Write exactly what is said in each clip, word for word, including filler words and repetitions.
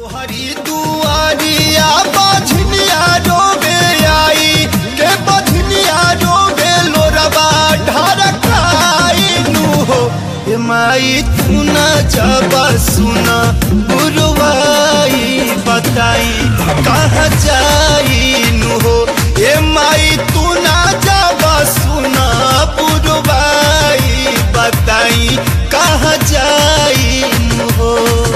तोहरी दुआरिया बझनिया रोबे आई के बझनिया रोबे लोरबा ढरकाई नु हो ए माई तू न जब सुना बुरवाई बताई कहाँ जाई नु हो ए माई तू न जब सुना बुरवाई बताई कहाँ जाई नु हो।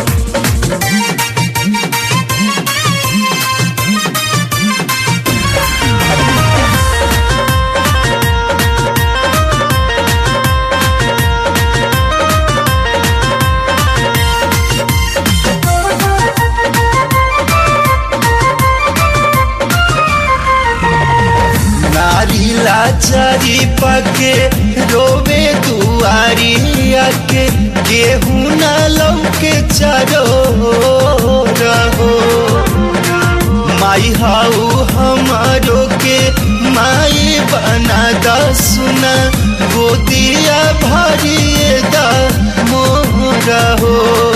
लाचारी पके रोवे दुआरी आके गेहूं न लौके चरो रहो माई हाउ हमारो के माई बना दा सुना गोदिया भरिए दा मोरा हो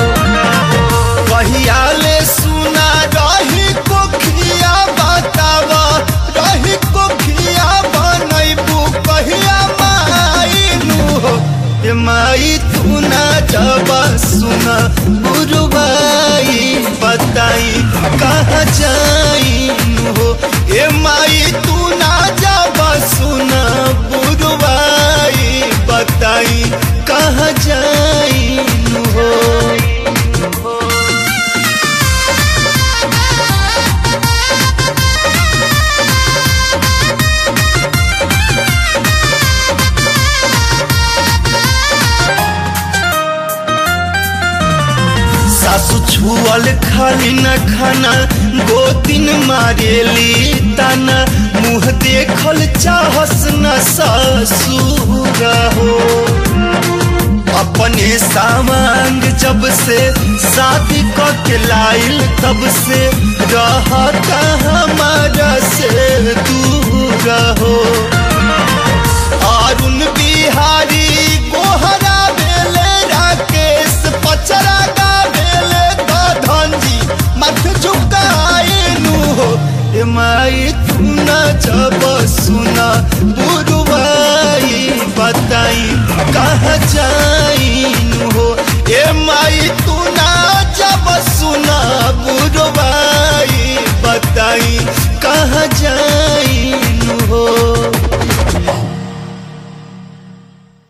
कहिया ले सुना रही कोखिया बतावा रही कोखिया कहिया माई नु हो ए माई तू ना जब सुना बुरवाई बताई कहाँ जाई नु हो ए माई तू ना जब सुना बुरवाई बताई कहाँ जाई नु हो। सासु छुअल खाली न खाना गोतिन मारेली ताना मुँह देखल चाहस न ससुर हो अपने सामांग जब से शादी के लाइल तब से रहता हमारा से दूर हो अरुण बिहारी